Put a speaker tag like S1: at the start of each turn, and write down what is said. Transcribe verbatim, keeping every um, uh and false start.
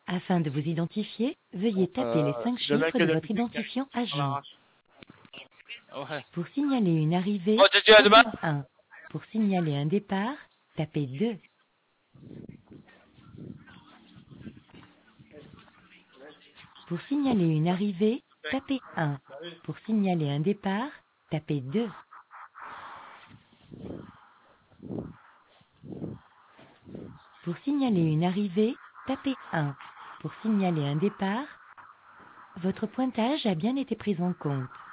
S1: Afin de vous identifier, veuillez taper les
S2: Euh,
S1: cinq
S2: si jamais
S1: chiffres de
S2: Academy
S1: votre identifiant à
S2: on
S1: jour.
S2: l'arrache.
S3: Ouais.
S1: Pour signaler une arrivée,
S3: Oh, t'as dit à demain?
S1: tapez un. Pour signaler un départ, tapez deux. Pour signaler une arrivée, tapez un. Pour signaler un départ, tapez deux. Pour signaler une arrivée, tapez un. Pour signaler un départ, votre pointage a bien été pris en compte.